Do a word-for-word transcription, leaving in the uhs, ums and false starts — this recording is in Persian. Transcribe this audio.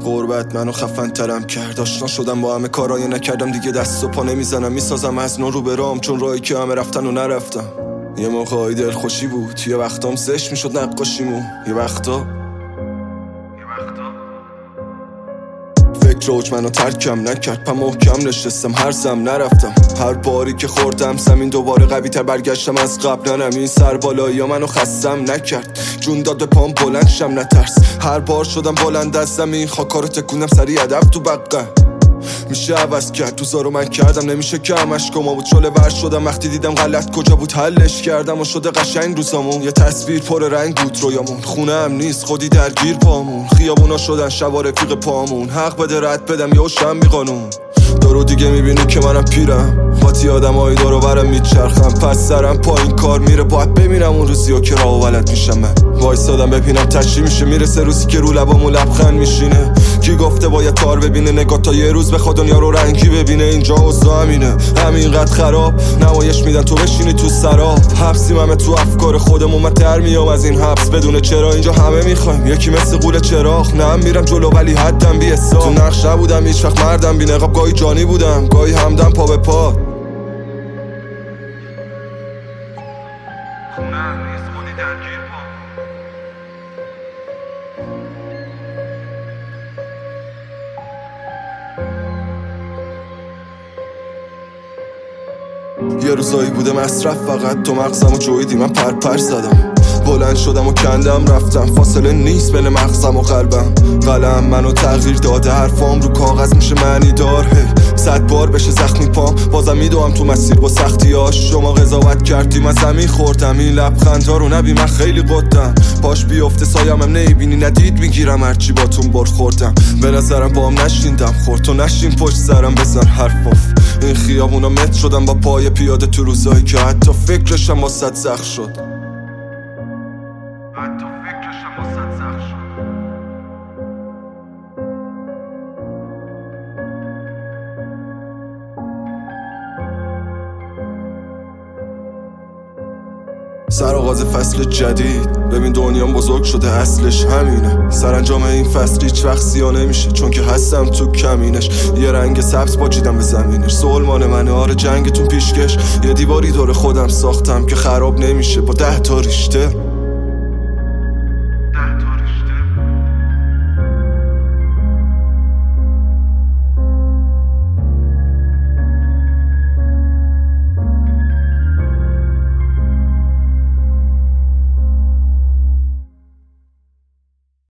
غربت منو خفن ترم کرد. آشنا شدم با همه کارای نکردم دیگه، دست و پا نمیزنم میسازم از نو رو برام، چون راهی که همه رفتن و نرفتم. یه موقعی دل خوشی بود، یه وقتام زشت میشد نقاشیمون، یه وقتا فکر اوج منو ترکم نکرد، پا محکم نشستم هر زم نرفتم. هر باری که خوردم زمین دوباره قوی تر برگشتم از قبل. ننم این سر بالایی ها منو خستم نکرد، جون داد به پام بلند شم نترس. هر بار شدم بلند از زمین، خاکارو تکوندم سری ادب تو بقه. میشه عوض کرد تو زارو من کردم، نمیشه که همش گما بود. شله ور شدم وقتی دیدم غلط کجا بود، حلش کردم و شده قشنگ روزامون. یه تصویر پر رنگ بود رویامون، خونه هم نیست خودی درگیر پامون. خیابونا شدن شبا رفیق پامون، حق بده رد بدم یا شم بی قانون. دارو دیگه میبینی که منم پیرم، خاطی آدم های دارو برم میچرخم. پس سرم پایین کار میره، باید ببینم اون روزی ها که راه و ولد میشم. من وایسادم ببینم تشی میشه، میرسه روزی که رو لبامو لبخند میشینه. کی گفته باید کار ببینه، نگاه تا یه روز بخواد دنیا رو رنگی ببینه. اینجا اوضاع همینه، همینقدر خراب نمایش میدن تو بشینی تو سراب. حبسیم همه تو افکار خودمون، من در میام از این حبس بدون چرا. اینجا همه میخوایم یکی مثل قول چراغ، نه میرم جلو ولی حدم بی حساب. تو نقش نبودم هیچ وقت مردم بی نقاب، گاهی جانی بودم گاهی همدم پا به پا. خونم نیست خودی درگیر پا. یه روزایی بوده مصرف فقط، تو مغزم و جویدی من پر پر زدم. بلند شدم و کندم رفتم، فاصله نیست بین مغزم و قلبم. قلم منو تغییر داده، حرفام رو کاغذ میشه معنی دار. هی صد بار بشه زخمی پام، بازم میدوام تو مسیر با سختیاش. شما قضاوت کردی من زمین خوردم، این لبخندا رو نبی من خیلی قدم. پاش بیفته سایم هم نمیبینی، ندید میگیرم هرچی باتون برخوردم. به نظرم با هم نشیندم خورد، تو نشین پشت سرم بزن حرفاف. این خیابونا متر شدم با پای پیاده تو روزایی که حتی فکرشم با صد زخ شد. حتی فکرشم با صد زخ شد. سرآغاز فصل جدید، ببین دنیام بزرگ شده اصلش همینه. سرانجام این فصل هیچ وقت سیاه نمیشه، چون که هستم تو کمینش. یه رنگ سبز پاچیدم به زمینش، سلمان منه آره جنگتون پیشکش. یه دیواری دور خودم ساختم که خراب نمیشه با ده تا ریشته.